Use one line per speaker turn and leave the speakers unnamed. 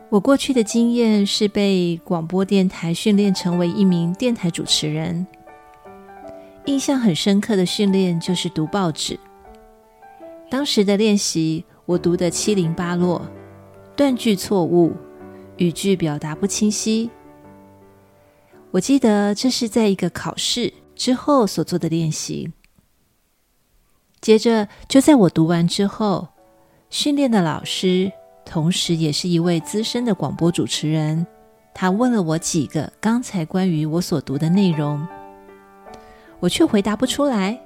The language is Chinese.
我过去的经验是被广播电台训练成为一名电台主持人。印象很深刻的训练就是读报纸。当时的练习，我读得七零八落，断句错误，语句表达不清晰。我记得这是在一个考试之后所做的练习。接着就在我读完之后，训练的老师同时也是一位资深的广播主持人，他问了我几个刚才关于我所读的内容，我却回答不出来。